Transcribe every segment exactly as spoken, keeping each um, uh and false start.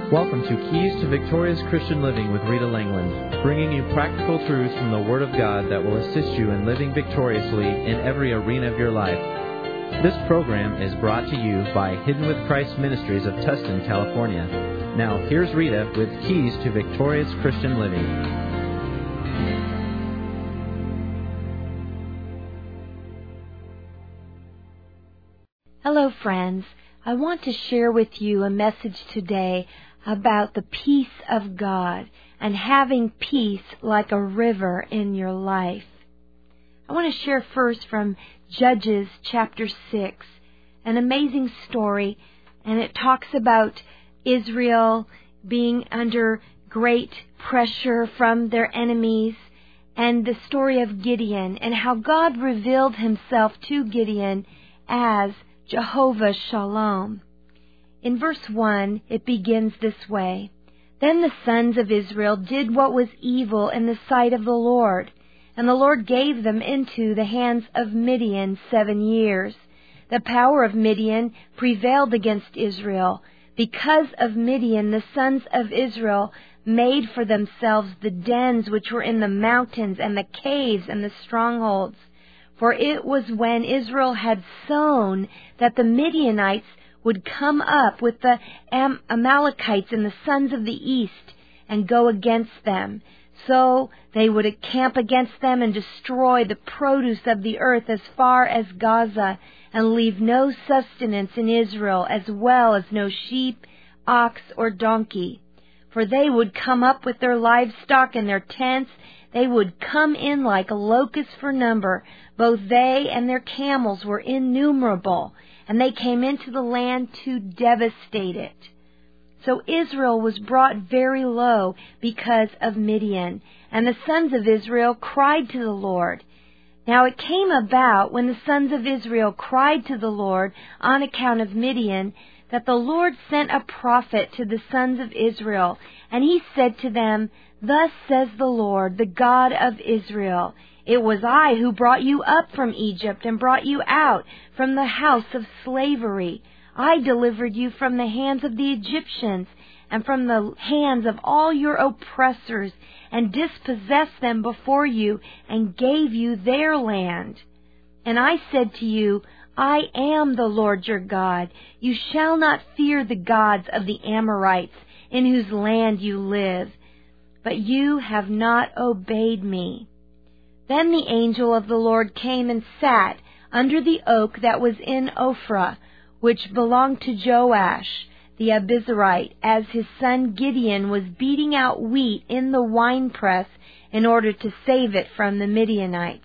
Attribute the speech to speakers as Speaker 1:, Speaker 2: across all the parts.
Speaker 1: Welcome to Keys to Victorious Christian Living with Rita Langland, bringing you practical truths from the Word of God that will assist you in living victoriously in every arena of your life. This program is brought to you by Hidden with Christ Ministries of Tustin, California. Now, here's Rita with Keys to Victorious Christian Living.
Speaker 2: Hello, friends. I want to share with you a message today about the peace of God and having peace like a river in your life. I want to share first from Judges chapter six, an amazing story, and it talks about Israel being under great pressure from their enemies, and the story of Gideon and how God revealed himself to Gideon as Jehovah Shalom. In verse one, it begins this way: Then the sons of Israel did what was evil in the sight of the Lord, and the Lord gave them into the hands of Midian seven years. The power of Midian prevailed against Israel. Because of Midian, the sons of Israel made for themselves the dens which were in the mountains, and the caves and the strongholds. For it was when Israel had sown that the Midianites would come up with the Am- Amalekites and the sons of the east and go against them. So they would encamp against them and destroy the produce of the earth as far as Gaza, and leave no sustenance in Israel, as well as no sheep, ox, or donkey. For they would come up with their livestock and their tents. They would come in like locusts for number. Both they and their camels were innumerable, and they came into the land to devastate it. So Israel was brought very low because of Midian, and the sons of Israel cried to the Lord. Now it came about, when the sons of Israel cried to the Lord on account of Midian, that the Lord sent a prophet to the sons of Israel, and he said to them, Thus says the Lord, the God of Israel, It was I who brought you up from Egypt and brought you out from the house of slavery. I delivered you from the hands of the Egyptians and from the hands of all your oppressors, and dispossessed them before you and gave you their land. And I said to you, I am the Lord your God. You shall not fear the gods of the Amorites, in whose land you live. But you have not obeyed me. Then the angel of the Lord came and sat under the oak that was in Ophrah, which belonged to Joash the Abiezrite, as his son Gideon was beating out wheat in the winepress in order to save it from the Midianites.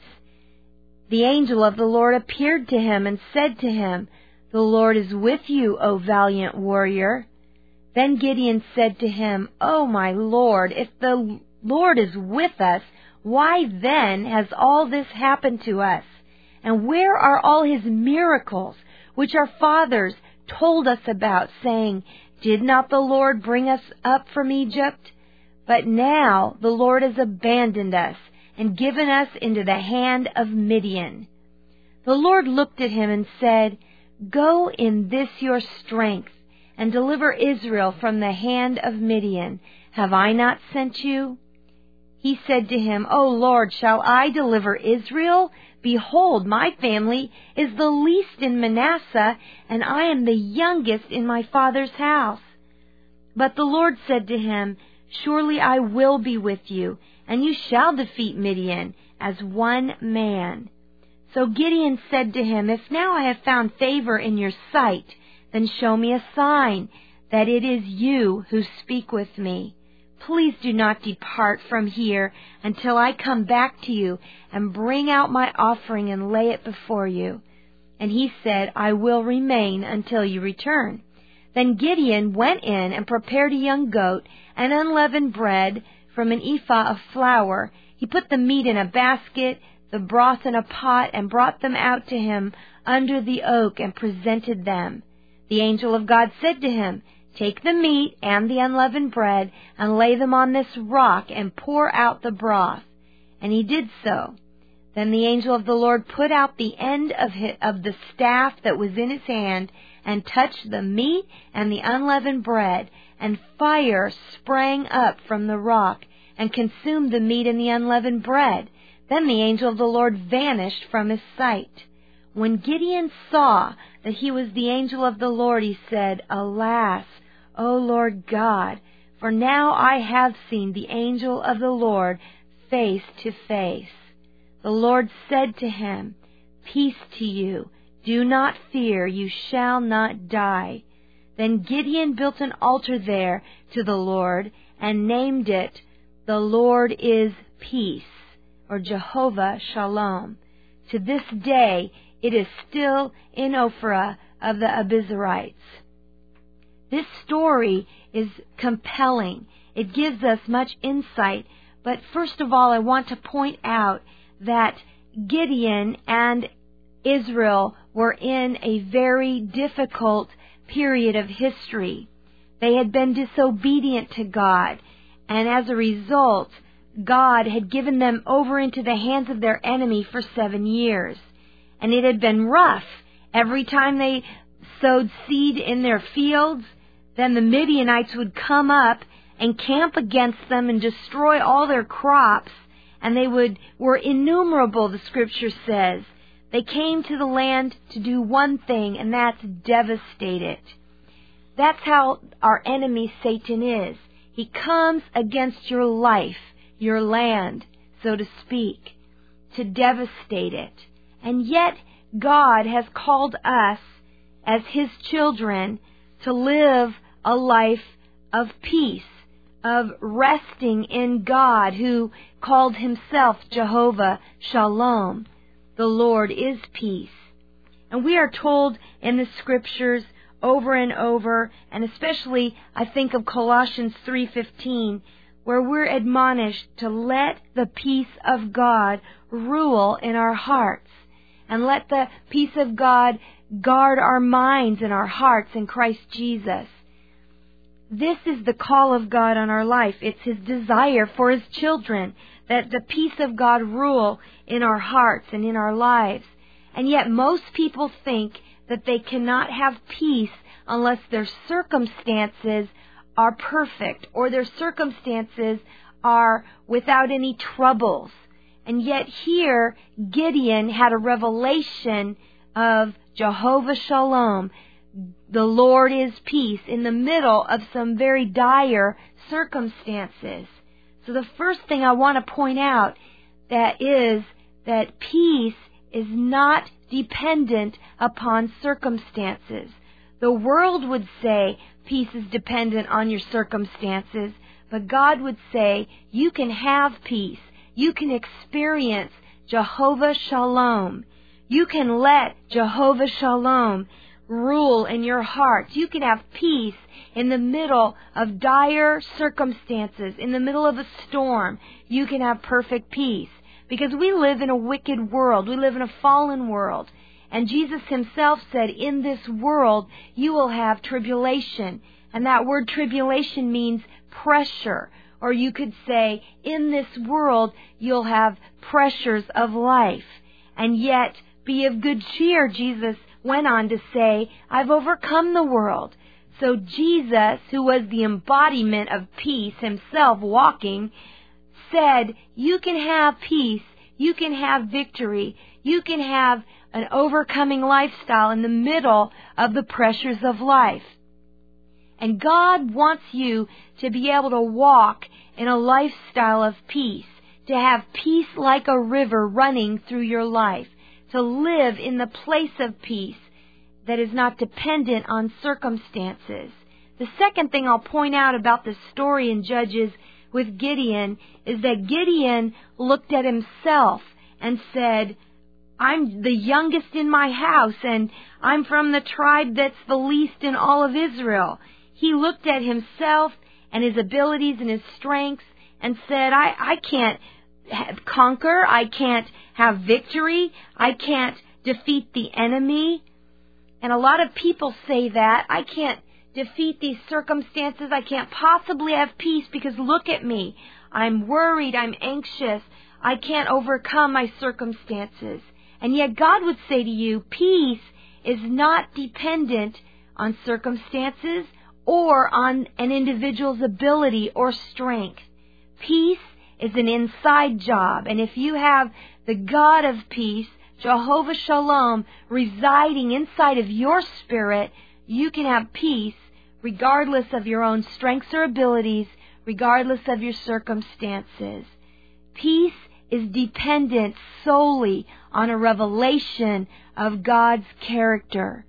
Speaker 2: The angel of the Lord appeared to him and said to him, The Lord is with you, O valiant warrior. Then Gideon said to him, O my Lord, if the Lord is with us, why then has all this happened to us? And where are all his miracles, which our fathers told us about, saying, Did not the Lord bring us up from Egypt? But now the Lord has abandoned us and given us into the hand of Midian. The Lord looked at him and said, Go in this your strength, and deliver Israel from the hand of Midian. Have I not sent you? He said to him, O Lord, shall I deliver Israel? Behold, my family is the least in Manasseh, and I am the youngest in my father's house. But the Lord said to him, Surely I will be with you, and you shall defeat Midian as one man. So Gideon said to him, If now I have found favor in your sight, then show me a sign that it is you who speak with me. Please do not depart from here until I come back to you and bring out my offering and lay it before you. And he said, I will remain until you return. Then Gideon went in and prepared a young goat and unleavened bread from an ephah of flour. He put the meat in a basket, the broth in a pot, and brought them out to him under the oak and presented them. The angel of God said to him, Take the meat and the unleavened bread and lay them on this rock and pour out the broth. And he did so. Then the angel of the Lord put out the end of his, of the staff that was in his hand and touched the meat and the unleavened bread, and fire sprang up from the rock and consumed the meat and the unleavened bread. Then the angel of the Lord vanished from his sight. When Gideon saw that he was the angel of the Lord, he said, Alas, O Lord God, for now I have seen the angel of the Lord face to face. The Lord said to him, Peace to you. Do not fear. You shall not die. Then Gideon built an altar there to the Lord and named it, The Lord is Peace, or Jehovah Shalom. To this day it is still in Ophrah of the Abiezrites. This story is compelling. It gives us much insight. But first of all, I want to point out that Gideon and Israel were in a very difficult period of history. They had been disobedient to God, and as a result, God had given them over into the hands of their enemy for seven years. And it had been rough. Every time they sowed seed in their fields, then the Midianites would come up and camp against them and destroy all their crops. And they would were innumerable, the Scripture says. They came to the land to do one thing, and that's devastate it. That's how our enemy Satan is. He comes against your life, your land, so to speak, to devastate it. And yet God has called us as His children to live a life of peace, of resting in God, who called Himself Jehovah Shalom. The Lord is peace. And we are told in the Scriptures over and over, and especially I think of Colossians three fifteen, where we're admonished to let the peace of God rule in our hearts, and let the peace of God guard our minds and our hearts in Christ Jesus. This is the call of God on our life. It's His desire for His children that the peace of God rule in our hearts and in our lives. And yet most people think that they cannot have peace unless their circumstances are perfect or their circumstances are without any troubles. And yet here, Gideon had a revelation of Jehovah Shalom. The Lord is peace in the middle of some very dire circumstances. So the first thing I want to point out that is that peace is not dependent upon circumstances. The world would say peace is dependent on your circumstances, but God would say you can have peace. You can experience Jehovah Shalom. You can let Jehovah Shalom rule in your heart. You can have peace in the middle of dire circumstances, in the middle of a storm. You can have perfect peace. Because we live in a wicked world. We live in a fallen world. And Jesus Himself said, in this world you will have tribulation. And that word tribulation means pressure. Or you could say, in this world you'll have pressures of life. And yet, be of good cheer, Jesus went on to say, I've overcome the world. So Jesus, who was the embodiment of peace Himself walking, said, you can have peace, you can have victory, you can have an overcoming lifestyle in the middle of the pressures of life. And God wants you to be able to walk in a lifestyle of peace, to have peace like a river running through your life, to live in the place of peace that is not dependent on circumstances. The second thing I'll point out about the story in Judges with Gideon is that Gideon looked at himself and said, I'm the youngest in my house, and I'm from the tribe that's the least in all of Israel. He looked at himself and his abilities and his strengths and said, I, I can't have, conquer, I can't have victory, I can't defeat the enemy. And a lot of people say that, I can't defeat these circumstances, I can't possibly have peace because look at me. I'm worried, I'm anxious, I can't overcome my circumstances. And yet God would say to you, peace is not dependent on circumstances or on an individual's ability or strength. Peace is an inside job. And if you have the God of peace, Jehovah Shalom, residing inside of your spirit, you can have peace regardless of your own strengths or abilities, regardless of your circumstances. Peace is dependent solely on a revelation of God's character.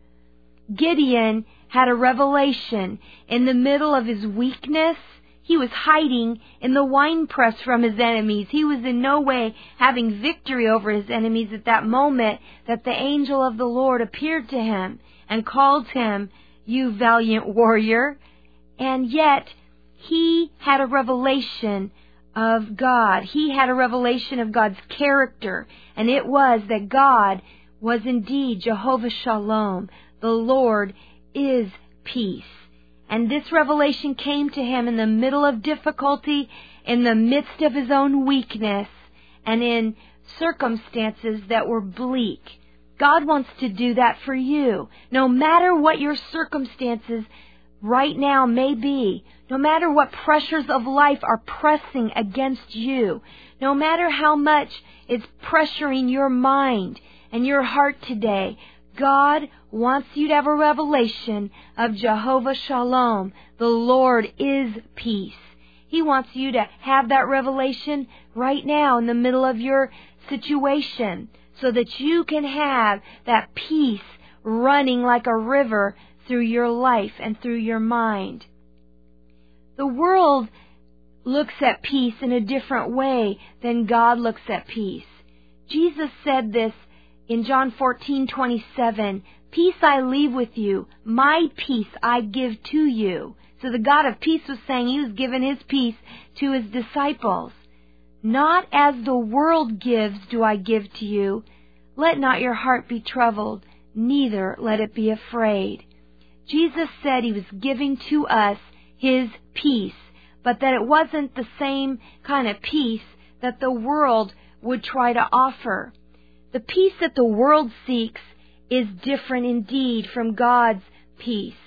Speaker 2: Gideon had a revelation in the middle of his weakness. He was hiding in the winepress from his enemies. He was in no way having victory over his enemies at that moment that the angel of the Lord appeared to him and called him, "You valiant warrior." And yet, he had a revelation of God. He had a revelation of God's character, and it was that God was indeed Jehovah Shalom. The Lord is peace. And this revelation came to him in the middle of difficulty, in the midst of his own weakness, and in circumstances that were bleak. God wants to do that for you. No matter what your circumstances right now may be, no matter what pressures of life are pressing against you, no matter how much is pressuring your mind and your heart today, God wants you to have a revelation of Jehovah Shalom. The Lord is peace. He wants you to have that revelation right now in the middle of your situation so that you can have that peace running like a river through your life and through your mind. The world looks at peace in a different way than God looks at peace. Jesus said this in John fourteen twenty-seven, "Peace I leave with you, my peace I give to you." So the God of peace was saying He was giving His peace to His disciples. "Not as the world gives do I give to you. Let not your heart be troubled, neither let it be afraid." Jesus said He was giving to us His peace, but that it wasn't the same kind of peace that the world would try to offer. The peace that the world seeks is different indeed from God's peace.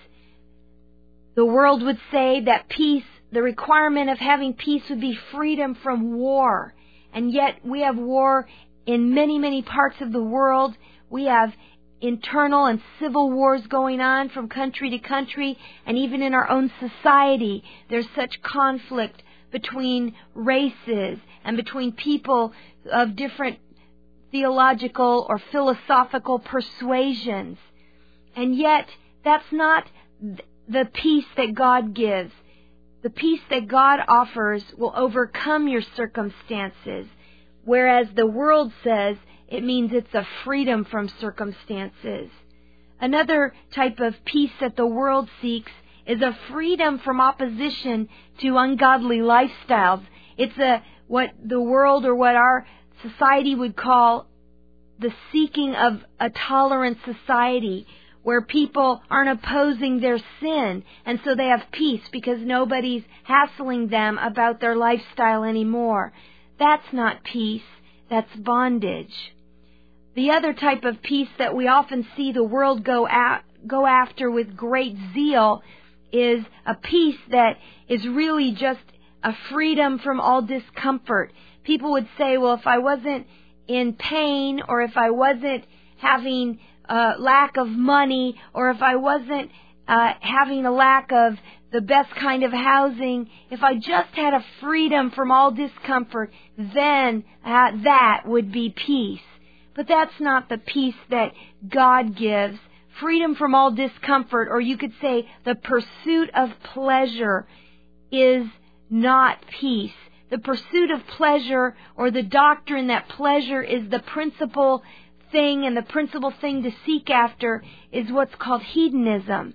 Speaker 2: The world would say that peace, the requirement of having peace would be freedom from war. And yet we have war in many, many parts of the world. We have internal and civil wars going on from country to country, and even in our own society there's such conflict between races and between people of different theological or philosophical persuasions. And yet that's not the peace that God gives. The peace that God offers will overcome your circumstances, whereas the world says it means it's a freedom from circumstances. Another type of peace that the world seeks is a freedom from opposition to ungodly lifestyles. It's a what the world or what our society would call the seeking of a tolerant society, where people aren't opposing their sin, and so they have peace because nobody's hassling them about their lifestyle anymore. That's not peace, that's bondage. The other type of peace that we often see the world go at, go after with great zeal is a peace that is really just a freedom from all discomfort. People would say, well, if I wasn't in pain, or if I wasn't having a lack of money, or if I wasn't uh, having a lack of the best kind of housing, if I just had a freedom from all discomfort, then uh, that would be peace. But that's not the peace that God gives. Freedom from all discomfort, or you could say the pursuit of pleasure, is not peace. The pursuit of pleasure, or the doctrine that pleasure is the principal thing and the principal thing to seek after, is what's called hedonism.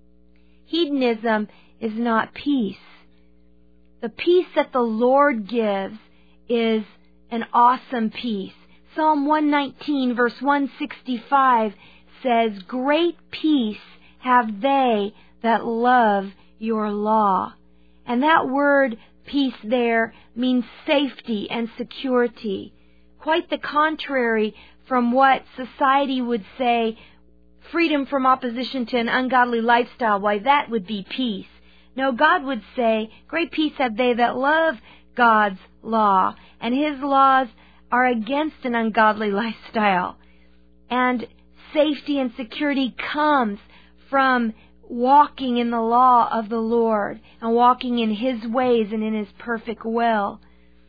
Speaker 2: Hedonism is not peace. The peace that the Lord gives is an awesome peace. Psalm one nineteen verse one sixty-five says, "Great peace have they that love your law." And that word peace there means safety and security. Quite the contrary from what society would say, freedom from opposition to an ungodly lifestyle, why that would be peace. No, God would say, great peace have they that love God's law, and His laws are against an ungodly lifestyle. And safety and security comes from walking in the law of the Lord and walking in His ways and in His perfect will.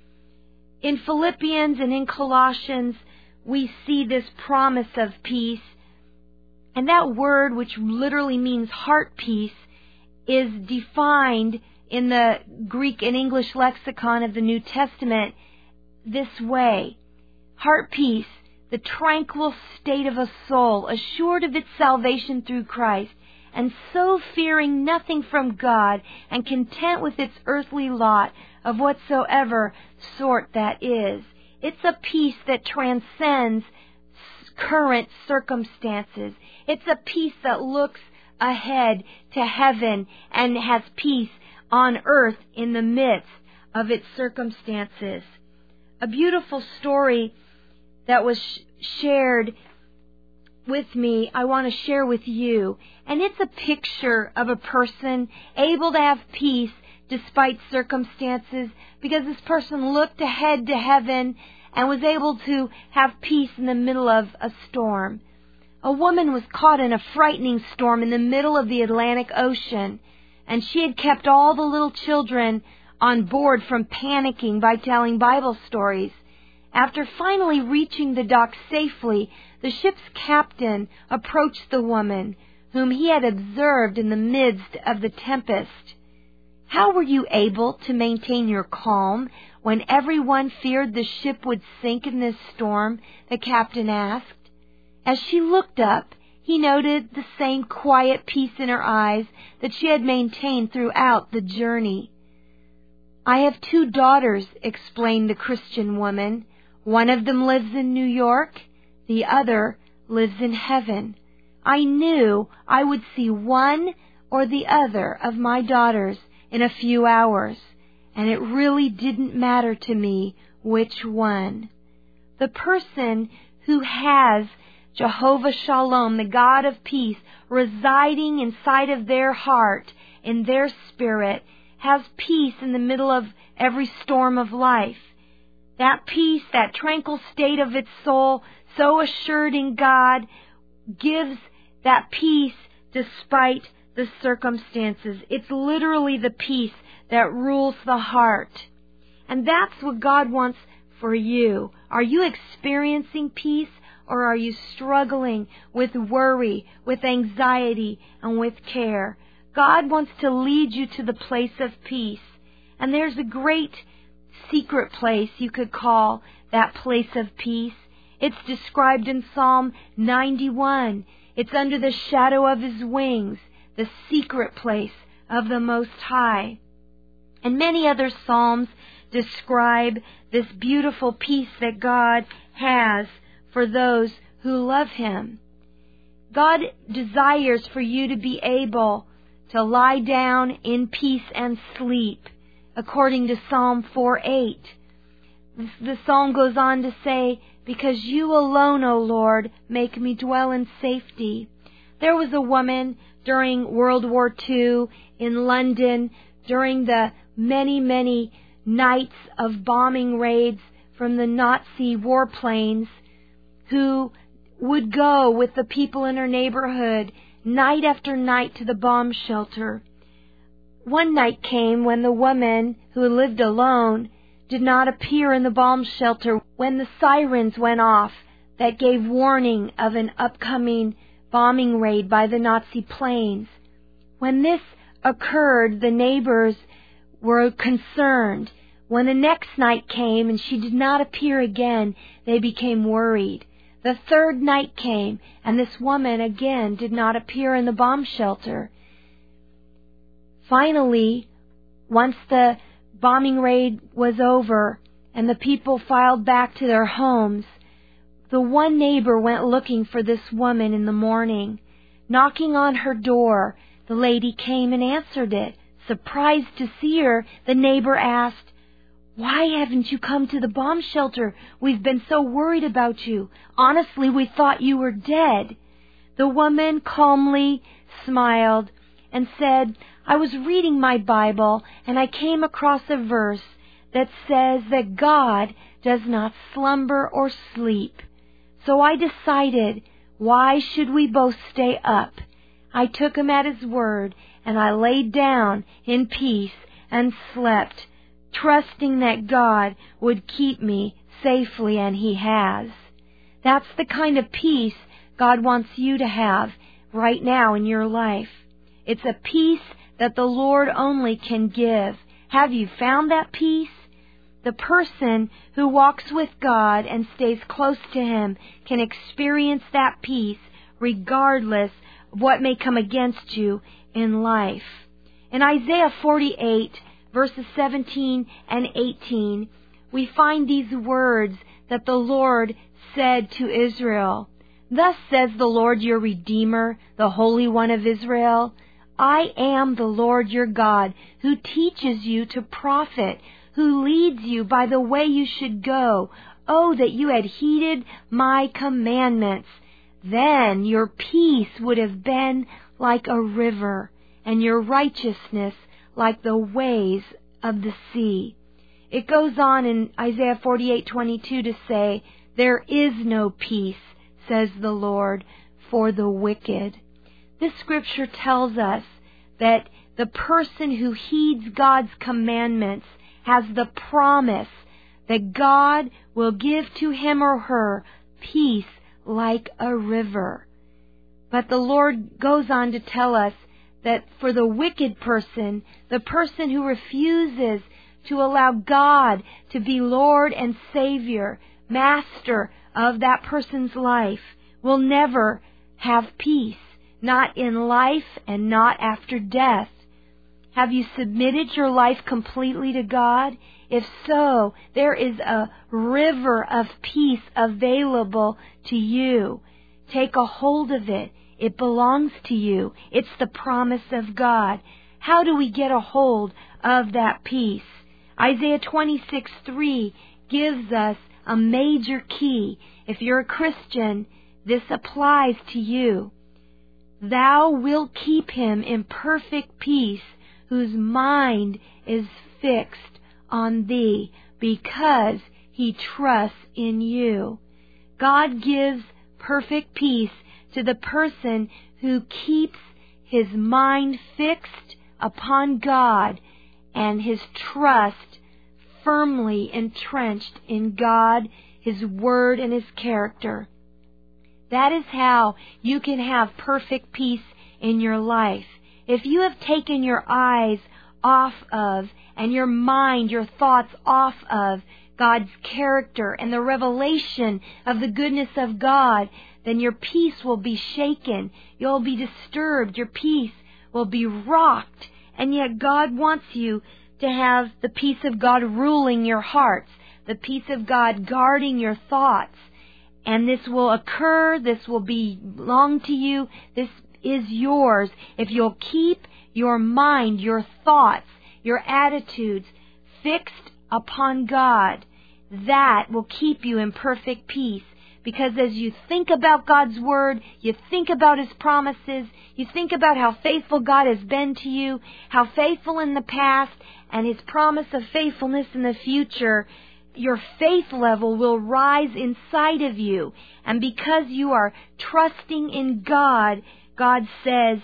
Speaker 2: In Philippians and in Colossians, we see this promise of peace. And that word, which literally means heart peace, is defined in the Greek and English lexicon of the New Testament this way. Heart peace, the tranquil state of a soul, assured of its salvation through Christ, and so fearing nothing from God, and content with its earthly lot of whatsoever sort that is. It's a peace that transcends current circumstances. It's a peace that looks ahead to heaven and has peace on earth in the midst of its circumstances. A beautiful story that was sh- shared with me, I want to share with you. And it's a picture of a person able to have peace despite circumstances, because this person looked ahead to heaven and was able to have peace in the middle of a storm. A woman was caught in a frightening storm in the middle of the Atlantic Ocean, and she had kept all the little children on board from panicking by telling Bible stories. After finally reaching the dock safely, the ship's captain approached the woman, whom he had observed in the midst of the tempest. "How were you able to maintain your calm when everyone feared the ship would sink in this storm?" the captain asked. As she looked up, he noted the same quiet peace in her eyes that she had maintained throughout the journey. "I have two daughters," explained the Christian woman. "One of them lives in New York. The other lives in heaven. I knew I would see one or the other of my daughters in a few hours, and it really didn't matter to me which one." The person who has Jehovah Shalom, the God of peace, residing inside of their heart, in their spirit, has peace in the middle of every storm of life. That peace, that tranquil state of its soul, so assured in God, gives that peace despite the circumstances. It's literally the peace that rules the heart. And that's what God wants for you. Are you experiencing peace, or are you struggling with worry, with anxiety, and with care? God wants to lead you to the place of peace. And there's a great secret place you could call that place of peace. It's described in Psalm ninety-one. It's under the shadow of His wings, the secret place of the Most High. And many other psalms describe this beautiful peace that God has for those who love Him. God desires for you to be able to lie down in peace and sleep, according to Psalm four eight. The psalm goes on to say, "Because you alone, O Lord, make me dwell in safety." There was a woman during World War Two in London, during the many, many nights of bombing raids from the Nazi warplanes, who would go with the people in her neighborhood night after night to the bomb shelter. One night came when the woman, who lived alone, did not appear in the bomb shelter when the sirens went off that gave warning of an upcoming bombing raid by the Nazi planes. When this occurred, the neighbors were concerned. When the next night came and she did not appear again, they became worried. The third night came, and this woman again did not appear in the bomb shelter. Finally, once the bombing raid was over and the people filed back to their homes, the one neighbor went looking for this woman in the morning. Knocking on her door, the lady came and answered it, Surprised to see her, the neighbor asked, "Why haven't you come to the bomb shelter? We've been so worried about you. Honestly, we thought you were dead." The woman calmly smiled and said, "I was reading my Bible and I came across a verse that says that God does not slumber or sleep. So I decided, why should we both stay up? I took him at his word and I laid down in peace and slept, trusting that God would keep me safely, and He has." That's the kind of peace God wants you to have right now in your life. It's a peace that the Lord only can give. Have you found that peace? The person who walks with God and stays close to Him can experience that peace regardless of what may come against you in life. In Isaiah forty-eight, verses seventeen and eighteen, we find these words that the Lord said to Israel. "Thus says the Lord your Redeemer, the Holy One of Israel, I am the Lord your God, who teaches you to profit, who leads you by the way you should go. Oh, that you had heeded my commandments. Then your peace would have been like a river, and your righteousness like the waves of the sea." It goes on in Isaiah forty-eight twenty-two to say, "There is no peace, says the Lord, for the wicked." This scripture tells us that the person who heeds God's commandments has the promise that God will give to him or her peace like a river. But the Lord goes on to tell us that for the wicked person, the person who refuses to allow God to be Lord and Savior, Master of that person's life, will never have peace, not in life and not after death. Have you submitted your life completely to God? If so, there is a river of peace available to you. Take a hold of it. It belongs to you. It's the promise of God. How do we get a hold of that peace? Isaiah twenty-six three gives us a major key. If you're a Christian, this applies to you. "Thou wilt keep him in perfect peace, whose mind is fixed on thee, because he trusts in you." God gives perfect peace to the person who keeps his mind fixed upon God and his trust firmly entrenched in God, His Word, and His character. That is how you can have perfect peace in your life. If you have taken your eyes off of and your mind, your thoughts off of God's character and the revelation of the goodness of God, then your peace will be shaken. You'll be disturbed. Your peace will be rocked. And yet God wants you to have the peace of God ruling your hearts, the peace of God guarding your thoughts. And this will occur. This will belong to you. This is yours if you'll keep your mind, your thoughts, your attitudes fixed upon God. That will keep you in perfect peace. Because as you think about God's Word, you think about His promises, you think about how faithful God has been to you, how faithful in the past, and His promise of faithfulness in the future, your faith level will rise inside of you. And because you are trusting in God, God says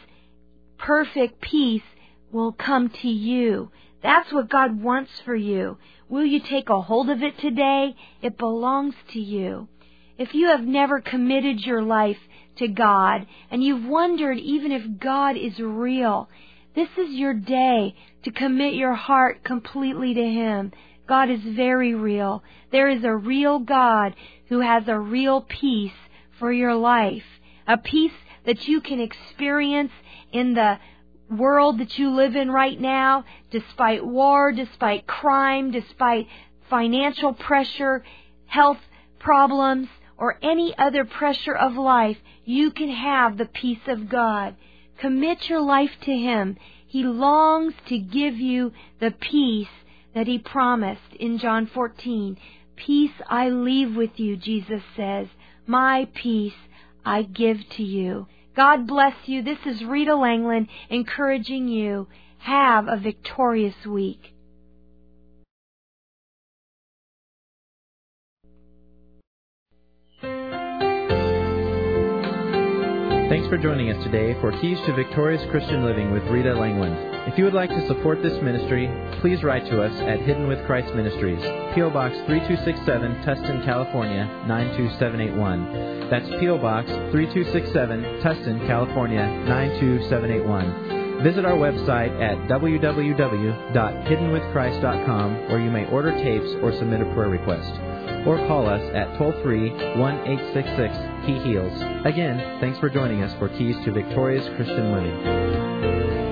Speaker 2: perfect peace will come to you. That's what God wants for you. Will you take a hold of it today? It belongs to you. If you have never committed your life to God and you've wondered even if God is real, this is your day to commit your heart completely to Him. God is very real. There is a real God who has a real peace for your life, a peace that you can experience in the world that you live in right now, despite war, despite crime, despite financial pressure, health problems, or any other pressure of life. You can have the peace of God. Commit your life to Him. He longs to give you the peace that He promised in John fourteen. Peace I leave with you, Jesus says. My peace I give to you. God bless you. This is Rita Langland encouraging you. Have a victorious week.
Speaker 1: Thanks for joining us today for Keys to Victorious Christian Living with Rita Langland. If you would like to support this ministry, please write to us at Hidden with Christ Ministries, P O. Box three two six seven, Tustin, California, nine two seven eight one. That's P O. Box three two six seven, Tustin, California, nine two seven eight one. Visit our website at w w w dot hidden with christ dot com, where you may order tapes or submit a prayer request. Or call us at toll free one eight six six He Heals. Again, thanks for joining us for Keys to Victorious Christian Living.